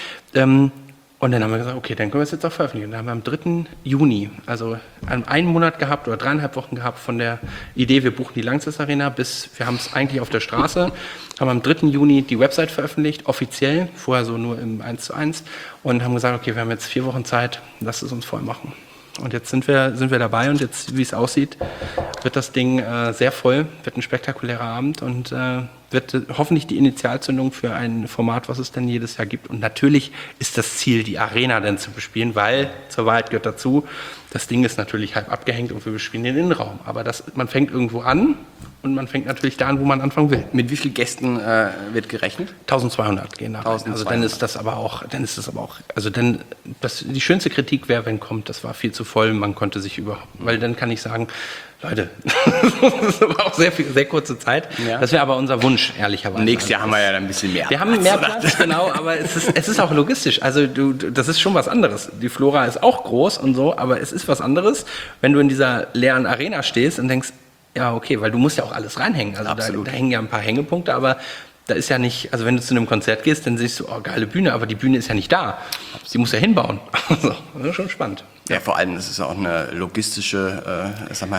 Und dann haben wir gesagt, okay, dann können wir es jetzt auch veröffentlichen. Dann haben wir am 3. Juni, also einen Monat gehabt oder 3,5 Wochen gehabt von der Idee, wir buchen die Lanxess Arena, bis wir haben es eigentlich auf der Straße, haben am 3. Juni die Website veröffentlicht, offiziell, vorher so nur im 1:1 und haben gesagt, okay, wir haben jetzt 4 Wochen Zeit, lasst es uns voll machen. Und jetzt sind wir dabei und jetzt, wie es aussieht, wird das Ding sehr voll, wird ein spektakulärer Abend und wird hoffentlich die Initialzündung für ein Format, was es denn jedes Jahr gibt. Und natürlich ist das Ziel, die Arena dann zu bespielen, weil, zur Wahrheit gehört dazu, das Ding ist natürlich halb abgehängt und wir bespielen den Innenraum. Aber man fängt irgendwo an und man fängt natürlich da an, wo man anfangen will. Mit wie vielen Gästen wird gerechnet? 1200 gehen da rein. 1200. Also dann ist das aber auch, die schönste Kritik wäre, wenn kommt, das war viel zu voll, man konnte sich weil dann kann ich sagen, Leute, das war auch sehr kurze Zeit. Ja. Das wäre aber unser Wunsch, ehrlicherweise. Nächstes Jahr haben wir ja dann ein bisschen mehr. Wir haben mehr Platz, genau, aber es ist auch logistisch. Also das ist schon was anderes. Die Flora ist auch groß und so, aber es ist was anderes, wenn du in dieser leeren Arena stehst und denkst, ja, okay, weil du musst ja auch alles reinhängen. Also da hängen ja ein paar Hängepunkte, aber da ist ja nicht, also wenn du zu einem Konzert gehst, dann siehst du, oh, geile Bühne, aber die Bühne ist ja nicht da. Sie muss ja hinbauen. Also, das ist schon spannend. Ja, vor allem, das ist auch eine logistische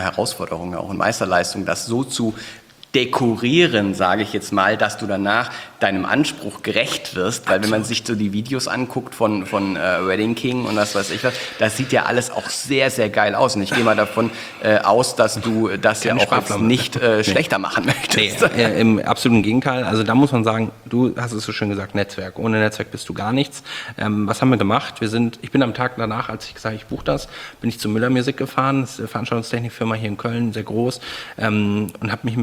Herausforderung, auch eine Meisterleistung, das so zu dekorieren, sage ich jetzt mal, dass du danach deinem Anspruch gerecht wirst, weil wenn man sich so die Videos anguckt von Wedding King und was weiß ich was, das sieht ja alles auch sehr, sehr geil aus. Und ich gehe mal davon aus, dass du das ja auch jetzt nicht schlechter machen möchtest. Nee, im absoluten Gegenteil. Also da muss man sagen, du hast es so schön gesagt, Netzwerk. Ohne Netzwerk bist du gar nichts. Was haben wir gemacht? Ich bin am Tag danach, als ich gesagt habe, ich buche das, bin ich zu Müller Music gefahren. Das ist eine Veranstaltungstechnikfirma hier in Köln, sehr groß. Und habe mich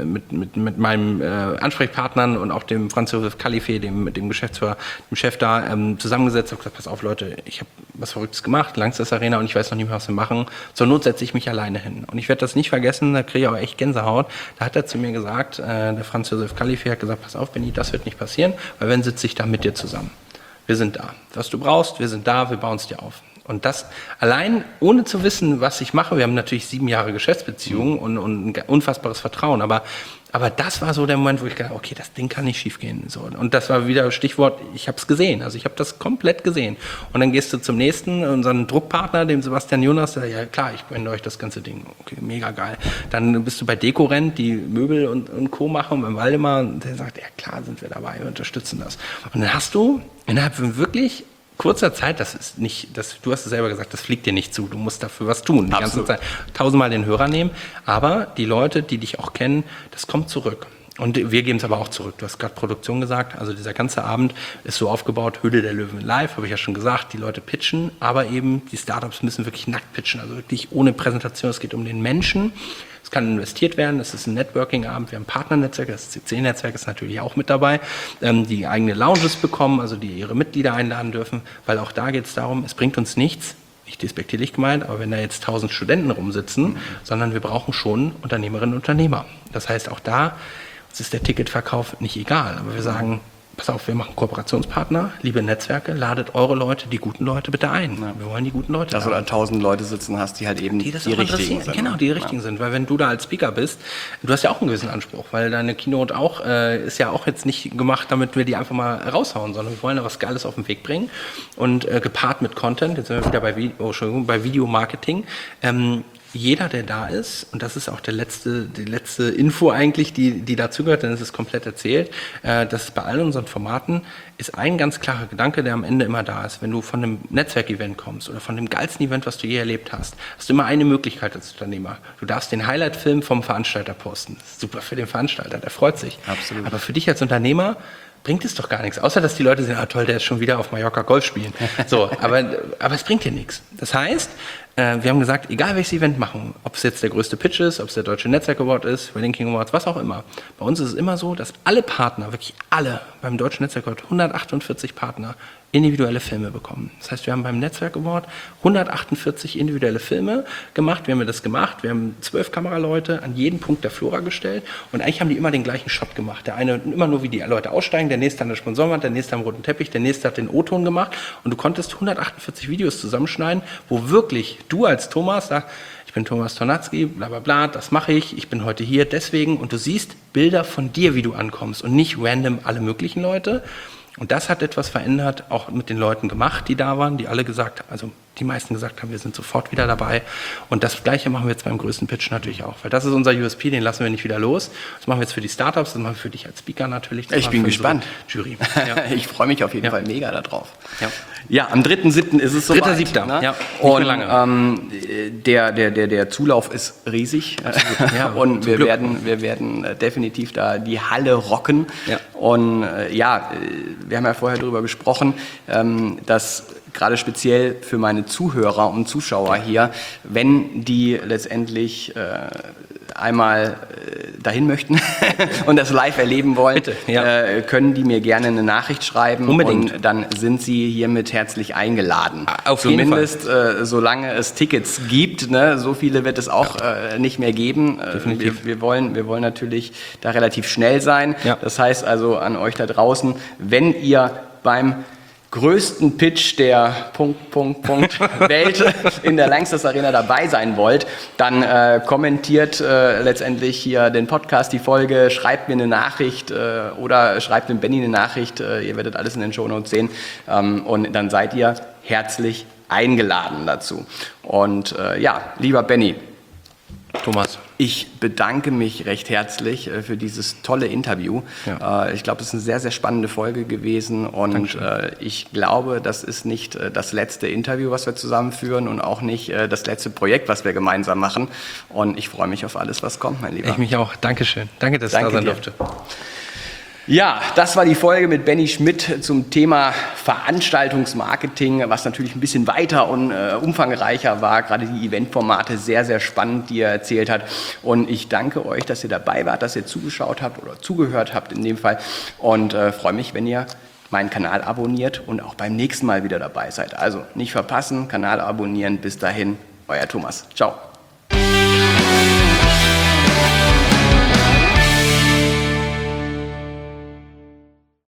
mit meinem Ansprechpartnern und auch dem Franz Josef Kalife, dem Geschäftsführer, dem Chef da, zusammengesetzt und gesagt, pass auf Leute, ich habe was Verrücktes gemacht, Langsess Arena und ich weiß noch nicht mehr, was wir machen. Zur Not setze ich mich alleine hin. Und ich werde das nicht vergessen, da kriege ich aber echt Gänsehaut. Da hat er zu mir gesagt, der Franz Josef Kalife hat gesagt, pass auf Benni, das wird nicht passieren, weil wenn sitze ich da mit dir zusammen. Wir sind da. Was du brauchst, wir sind da, wir bauen es dir auf. Und das allein, ohne zu wissen, was ich mache, wir haben natürlich 7 Jahre Geschäftsbeziehungen und ein unfassbares Vertrauen, aber das war so der Moment, wo ich gedacht habe, okay, das Ding kann nicht schief gehen. So. Und das war wieder Stichwort, ich habe es gesehen, also ich habe das komplett gesehen. Und dann gehst du zum nächsten, unseren Druckpartner, dem Sebastian Jonas, der ja klar, ich blende euch das ganze Ding, okay, mega geil. Dann bist du bei Dekorent, die Möbel und Co. machen, und beim Waldemar, der sagt, ja klar, sind wir dabei, wir unterstützen das. Und dann hast du innerhalb von wirklich kurzer Zeit, das ist nicht, du hast es selber gesagt, das fliegt dir nicht zu, du musst dafür was tun, die ganze Zeit 1000-mal den Hörer nehmen, aber die Leute, die dich auch kennen, das kommt zurück. Und wir geben es aber auch zurück. Du hast gerade Produktion gesagt, also dieser ganze Abend ist so aufgebaut, Höhle der Löwen live, habe ich ja schon gesagt, die Leute pitchen, aber eben die Startups müssen wirklich nackt pitchen, also wirklich ohne Präsentation, es geht um den Menschen. Es kann investiert werden, es ist ein Networking-Abend, wir haben ein Partnernetzwerk, das CC-Netzwerk ist natürlich auch mit dabei, die eigene Lounges bekommen, also die ihre Mitglieder einladen dürfen, weil auch da geht es darum, es bringt uns nichts, nicht despektierlich gemeint, aber wenn da jetzt 1000 Studenten rumsitzen, sondern wir brauchen schon Unternehmerinnen und Unternehmer. Das heißt, auch da uns ist der Ticketverkauf nicht egal, aber wir sagen, pass auf, wir machen Kooperationspartner, liebe Netzwerke, ladet eure Leute, die guten Leute bitte ein. Ja. Wir wollen die guten Leute. Dass du da 1000 Leute sitzen hast, die halt eben die richtigen sind. Genau, die richtigen sind. Weil wenn du da als Speaker bist, du hast ja auch einen gewissen Anspruch, weil deine Keynote auch, ist ja auch jetzt nicht gemacht, damit wir die einfach mal raushauen, sondern wir wollen da was Geiles auf den Weg bringen und gepaart mit Content, jetzt sind wir wieder bei Videomarketing, jeder, der da ist, und das ist auch die letzte Info eigentlich, die dazugehört, denn es ist komplett erzählt, dass es bei all unseren Formaten ist ein ganz klarer Gedanke, der am Ende immer da ist. Wenn du von einem Netzwerkevent kommst oder von dem geilsten Event, was du je erlebt hast du immer eine Möglichkeit als Unternehmer. Du darfst den Highlight-Film vom Veranstalter posten. Das ist super für den Veranstalter, der freut sich. Absolut. Aber für dich als Unternehmer bringt es doch gar nichts, außer dass die Leute sehen, toll, der ist schon wieder auf Mallorca Golf spielen. So, aber es bringt dir nichts. Das heißt, wir haben gesagt, egal welches Event machen, ob es jetzt der größte Pitch ist, ob es der Deutsche Netzwerk Award ist, Wedding King Awards, was auch immer. Bei uns ist es immer so, dass alle Partner, wirklich alle, beim Deutschen Netzwerk Award, 148 Partner, individuelle Filme bekommen. Das heißt, wir haben beim Netzwerk Award 148 individuelle Filme gemacht. Wie haben wir das gemacht? Wir haben 12 Kameraleute an jeden Punkt der Flora gestellt und eigentlich haben die immer den gleichen Shot gemacht. Der eine immer nur, wie die Leute aussteigen, der nächste an der Sponsorenwand, der nächste am roten Teppich, der nächste hat den O-Ton gemacht und du konntest 148 Videos zusammenschneiden, wo wirklich du als Thomas sagst, ich bin Thomas Tornatzky, bla bla bla, das mache ich bin heute hier deswegen und du siehst Bilder von dir, wie du ankommst und nicht random alle möglichen Leute. Und das hat etwas verändert, auch mit den Leuten gemacht, die da waren, die alle gesagt haben, also die meisten gesagt haben, wir sind sofort wieder dabei. Und das Gleiche machen wir jetzt beim größten Pitch natürlich auch, weil das ist unser USP, den lassen wir nicht wieder los. Das machen wir jetzt für die Startups, das machen wir für dich als Speaker natürlich. Ich bin gespannt. Jury. Ja. Ich freue mich auf jeden Fall mega darauf. Ja, am 3.7. ist es soweit. 3.7. Ne? Ja, und lange. Der Zulauf ist riesig. Ja, und wir werden definitiv da die Halle rocken. Ja. Und wir haben ja vorher darüber gesprochen, dass gerade speziell für meine Zuhörer und Zuschauer hier, wenn die letztendlich einmal dahin möchten und das live erleben wollen, bitte, können die mir gerne eine Nachricht schreiben. Unbedingt. Und dann sind sie hiermit herzlich eingeladen. Auf Zumindest jeden Fall. Solange es Tickets gibt, ne, so viele wird es auch nicht mehr geben. Definitiv. Wir wollen natürlich da relativ schnell sein. Ja. Das heißt also an euch da draußen, wenn ihr beim größten Pitch der Welt in der Langsess Arena dabei sein wollt, dann kommentiert letztendlich hier den Podcast, die Folge, schreibt mir eine Nachricht oder schreibt dem Benni eine Nachricht, ihr werdet alles in den Shownotes sehen und dann seid ihr herzlich eingeladen dazu. Und lieber Benni, Thomas. Ich bedanke mich recht herzlich für dieses tolle Interview. Ja. Ich glaube, es ist eine sehr, sehr spannende Folge gewesen und ich glaube, das ist nicht das letzte Interview, was wir zusammen führen und auch nicht das letzte Projekt, was wir gemeinsam machen. Und ich freue mich auf alles, was kommt, mein Lieber. Ich mich auch. Dankeschön. Danke, dass ich da sein durfte. Ja, das war die Folge mit Benny Schmidt zum Thema Veranstaltungsmarketing, was natürlich ein bisschen weiter und umfangreicher war. Gerade die Eventformate sehr, sehr spannend, die er erzählt hat. Und ich danke euch, dass ihr dabei wart, dass ihr zugeschaut habt oder zugehört habt in dem Fall. Und freue mich, wenn ihr meinen Kanal abonniert und auch beim nächsten Mal wieder dabei seid. Also nicht verpassen, Kanal abonnieren. Bis dahin, euer Thomas. Ciao.